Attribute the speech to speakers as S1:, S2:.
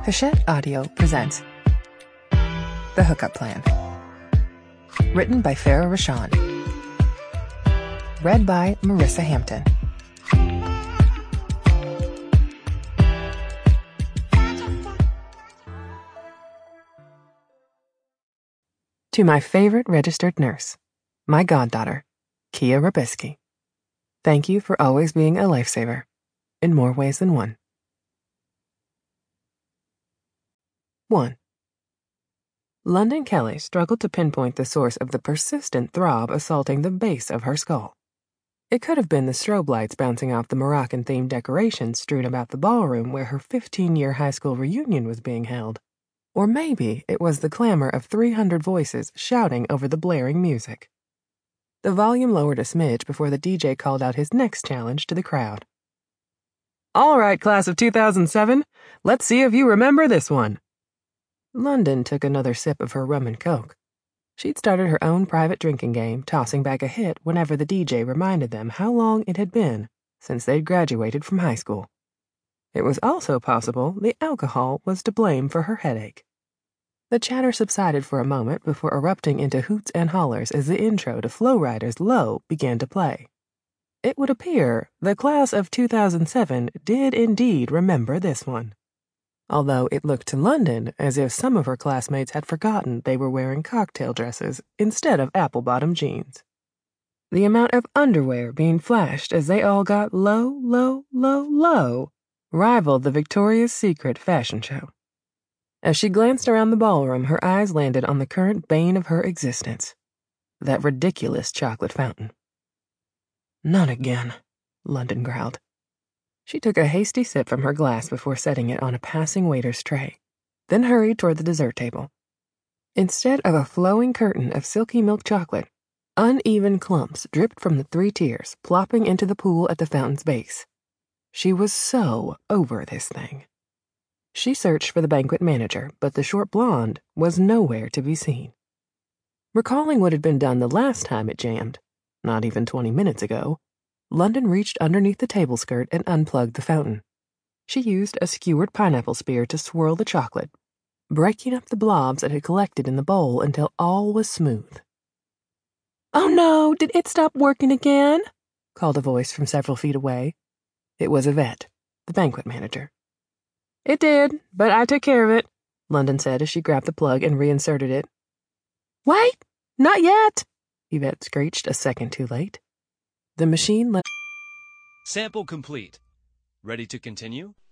S1: Hachette Audio presents The Hookup Plan. Written by Farah Rashan. Read by Marissa Hampton. To my favorite registered nurse, my goddaughter, Kia Rabisky. Thank you for always being a lifesaver, in more ways than one. 1. London Kelly struggled to pinpoint the source of the persistent throb assaulting the base of her skull. It could have been the strobe lights bouncing off the Moroccan-themed decorations strewn about the ballroom where her 15-year high school reunion was being held. Or maybe it was the clamor of 300 voices shouting over the blaring music. The volume lowered a smidge before the DJ called out his next challenge to the crowd. "All right, class of 2007, let's see if you remember this one." London took another sip of her rum and coke. She'd started her own private drinking game, tossing back a hit whenever the DJ reminded them how long it had been since they'd graduated from high school. It was also possible the alcohol was to blame for her headache. The chatter subsided for a moment before erupting into hoots and hollers as the intro to Flow Rider's Low began to play. It would appear the class of 2007 did indeed remember this one, although it looked to London as if some of her classmates had forgotten they were wearing cocktail dresses instead of apple-bottom jeans. The amount of underwear being flashed as they all got low, low, low, low rivaled the Victoria's Secret fashion show. As she glanced around the ballroom, her eyes landed on the current bane of her existence, that ridiculous chocolate fountain. "Not again," London growled. She took a hasty sip from her glass before setting it on a passing waiter's tray, then hurried toward the dessert table. Instead of a flowing curtain of silky milk chocolate, uneven clumps dripped from the 3 tiers, plopping into the pool at the fountain's base. She was so over this thing. She searched for the banquet manager, but the short blonde was nowhere to be seen. Recalling what had been done the last time it jammed, not even 20 minutes ago, London reached underneath the table skirt and unplugged the fountain. She used a skewered pineapple spear to swirl the chocolate, breaking up the blobs that had collected in the bowl until all was smooth. "Oh no, did it stop working again?" called a voice from several feet away. It was Yvette, the banquet manager. "It did, but I took care of it," London said as she grabbed the plug and reinserted it. "Wait, not yet," Yvette screeched a second too late. The machine let...
S2: Sample complete. Ready to continue?